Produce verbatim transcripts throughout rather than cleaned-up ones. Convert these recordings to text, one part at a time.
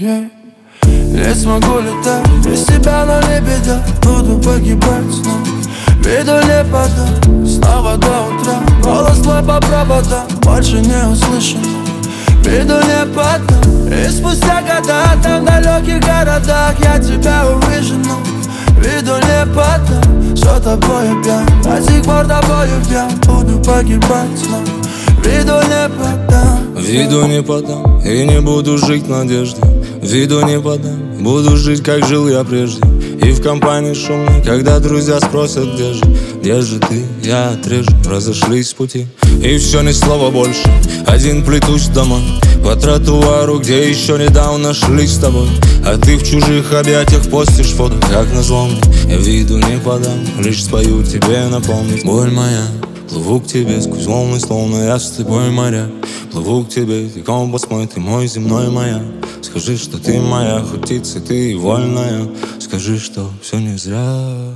yeah. Не смогу летать без тебя, но не беда. Буду погибать снова, виду не подам. Снова до утра, голос твой по проводам. Больше не услышим, виду не подам. И спустя года там в далеких городах я тебя увижу, но виду не подам. Что тобою пьян, до сих пор тобою пьян. Буду погибать снова, виду не подам. Виду не подам и не буду жить надеждой. Виду не подам, буду жить, как жил я прежде. И в компании шумной, когда друзья спросят, где же, где же ты, я отрежу. Разошлись пути, и все, ни слова больше. Один плетусь домой, по тротуару, где еще недавно шли с тобой. А ты в чужих объятиях постишь фото, как назло мне. Я виду не подам, лишь спою тебе напомнить. Боль моя, плыву к тебе сквозь волны, словно я с тобой моря. Плыву к тебе, ты компас мой, ты мой земной маяк. Скажи, что ты моя, хоть птица, ты вольная. Скажи, что все не зря.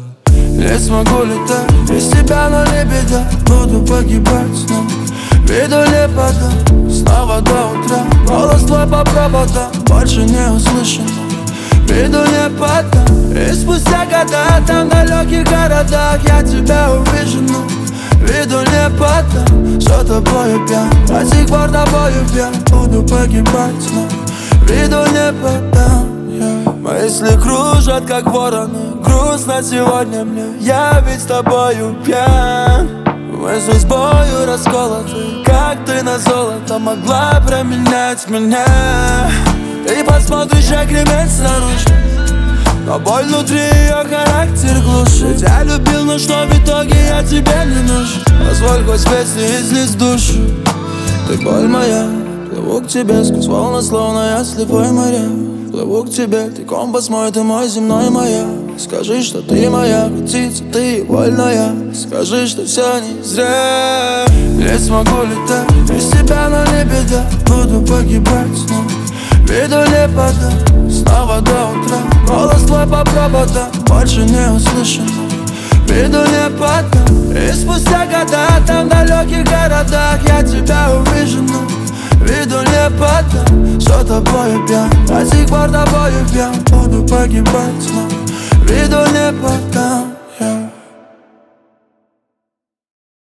Не смогу летать без тебя, но не беда. Буду погибать снова, виду не подам. Снова до утра, голос твой по проводам. Больше не услышим, виду не подам. И спустя года там в далеких городах я тебя увижу, но виду не подам. Что тобою пьян, до сих пор тобою пьян. Буду погибать снова, виду не подам, yeah. Мысли кружат, как вороны. Грустно сегодня мне, я ведь с тобою пьян. Мысли с бою расколоты, как ты на золото могла променять меня. Ты посмотришь, как ремень снаружи, но боль внутри ее характер глушит. Я любил, но что в итоге я тебе не нужен. Позволь хоть песни излить душу. Ты боль моя, плыву к тебе сквозь волны, словно я слепой моря. Плыву к тебе, ты компас мой, ты мой земной маяк. Скажи, что ты моя птица, ты вольная. Скажи, что все не зря. Не смогу летать без тебя, но не беда. Буду погибать снова, виду не подам. Снова до утра, голос твой по проводам. Больше не услышим, виду не подам. И спустя года там в далеких городах я тебя увижу, но виду не подам. Что тобою пьян, до сих пор тобою пьян. Буду погибать снова, виду не подам.